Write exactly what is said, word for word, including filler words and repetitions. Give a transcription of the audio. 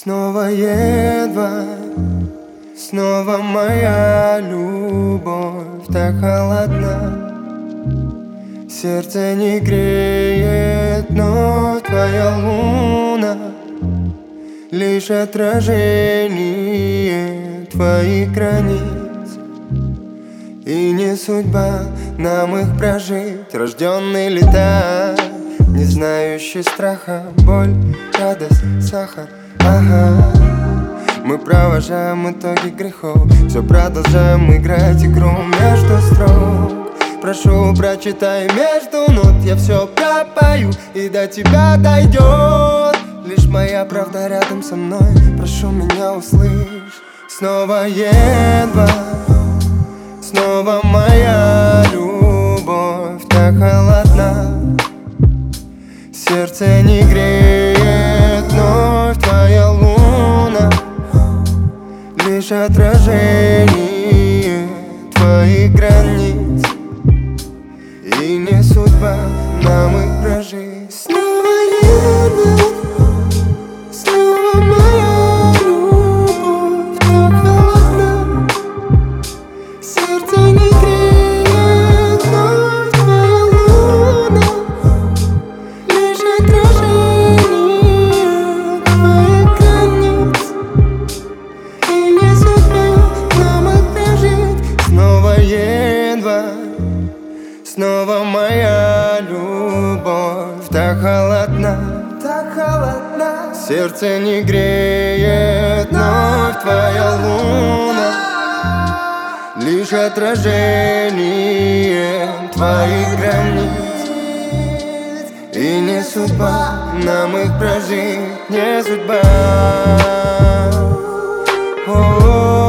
Снова едва, снова моя любовь так холодна. Сердце не греет, но твоя луна лишь отражение твоих границ. И не судьба нам их прожить, рожденный летать, не знающий страха, боль, радость, сахар. Ага, мы провожаем итоги грехов, все продолжаем играть игру между строк. Прошу, прочитай между нот, я все пропою, и до тебя дойдет лишь моя правда рядом со мной. Прошу, меня услышь. Снова едва, снова моя любовь так холодна. Сердце не греет, вновь твоя луна лишь отражение твоих границ. И не судьба нам их прожить. Снова едва, снова моя любовь так холодна. Сердце не греет, вновь твоя луна лишь отражение твоих границ. И не судьба нам их прожить. Снова едва, снова моя любовь так холодна, так холодна. Сердце не греет, вновь твоя луна лишь отражение твоих границ. И не судьба нам их прожить, не судьба. О-о-о.